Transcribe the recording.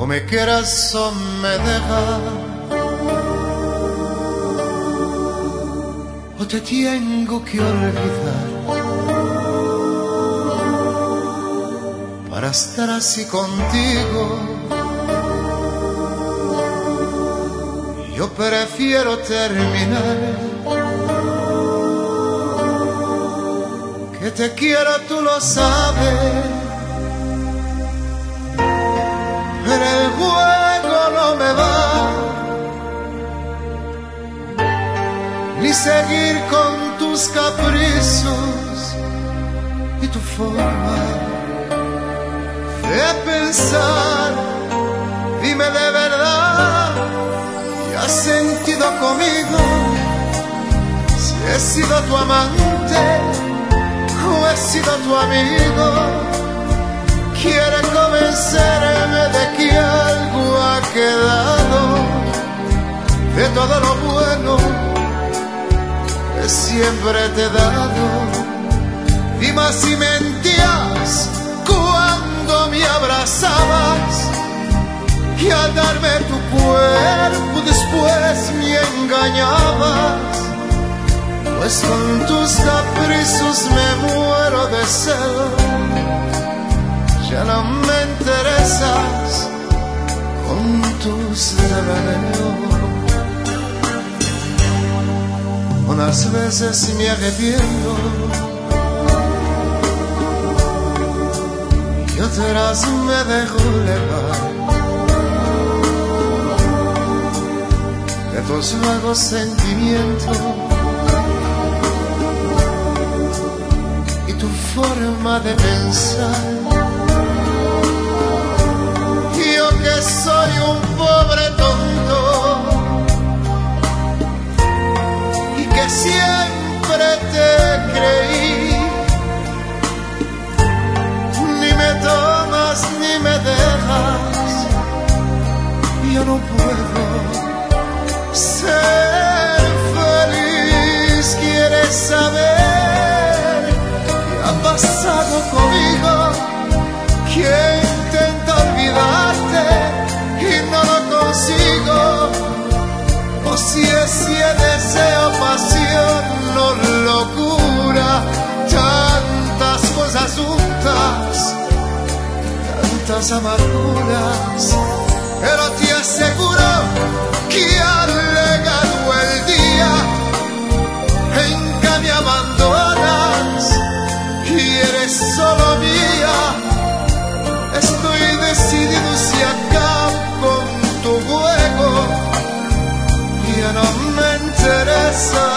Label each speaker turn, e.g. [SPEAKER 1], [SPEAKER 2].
[SPEAKER 1] o me quieras o me dejas, o te tengo que olvidar para estar así contigo. Yo prefiero terminar. Que te quiero, tú lo sabes, pero el juego no me va, ni seguir con tus caprichos y tu forma de pensar. Dime de verdad, ¿qué has sentido conmigo? Si he sido tu amante o he sido tu amigo. Quiere convencerme de que algo ha quedado de todo lo bueno que siempre te he dado. Dime si mentías cuando me abrazabas y al darme tu cuerpo después me engañabas. Pues con tus caprichos me muero de celo. Ya no me interesas con tus devaneos. Unas veces me arrepiento y otras me dejo llevar de tus vagos sentimientos y tu forma de pensar. Yo que soy un pobre tonto y que siempre te creí, ni me tomas ni me dejas. Yo no puedo ser feliz. ¿Quieres saber qué ha pasado conmigo? Que intento olvidarte y no lo consigo. O si deseo, pasión, no locura. Tantas cosas juntas, tantas amarguras. Pero te aseguro que ha llegado el día en que me abandonas y eres solo mía. Estoy decidido si acabo con tu juego. Ya no me interesa